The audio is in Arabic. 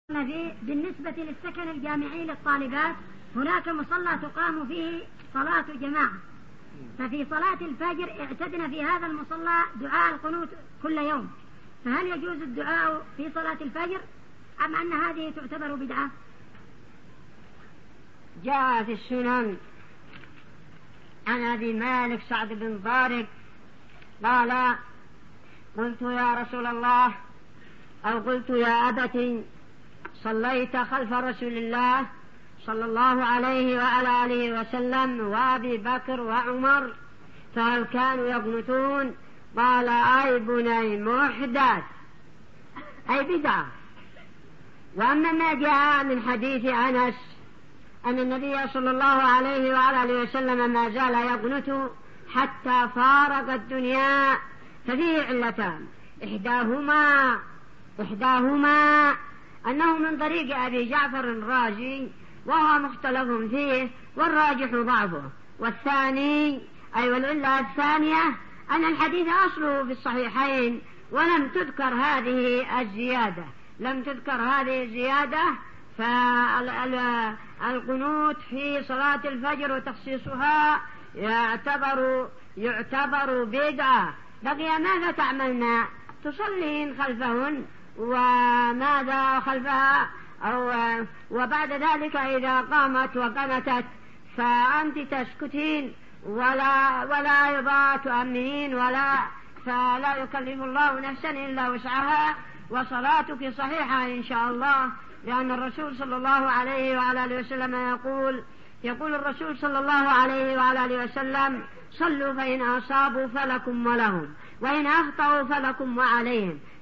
بالنسبة للسكن الجامعي للطالبات هناك مصلى تقام فيه صلاة جماعة، ففي صلاة الفجر اعتدنا في هذا المصلى دعاء القنوت كل يوم، فهل يجوز الدعاء في صلاة الفجر أم أن هذه تعتبر بدعة؟ جاء في السنن عن أبي مالك سعد بن ضارب قال: قلت يا رسول الله، أو قلت يا أبت، صليت خلف رسول الله صلى الله عليه وعلى آله وسلم وأبي بكر وعمر، فهل كانوا يقنتون؟ قال: أي بني محدث، أي بدعة. وأما ما جاء من حديث أنس أن النبي صلى الله عليه وعلى آله وسلم ما زال يقنت حتى فارق الدنيا، ففيه علتان: إحداهما أنه من طريق أبي جعفر الرازي وهو مختلف فيه والراجح ضعفه، والعلة الثانية أن الحديث أصله في الصحيحين ولم تذكر هذه الزيادة، فالقنوت في صلاة الفجر وتخصيصها يعتبر بدعة. بقي ماذا تعملنا؟ تصلين خلفهن وماذا خلفها، وبعد ذلك إذا قامت وقنتت فأنت تسكتين ولا يضاء تؤمنين فلا يكلف الله نفسا إلا وسعها، وصلاتك صحيحة إن شاء الله، لأن الرسول صلى الله عليه وعلى آله وسلم يقول الرسول صلى الله عليه وعلى آله وسلم: صلوا فإن أصابوا فلكم ولهم، وإن أخطأوا فلكم وعليهم،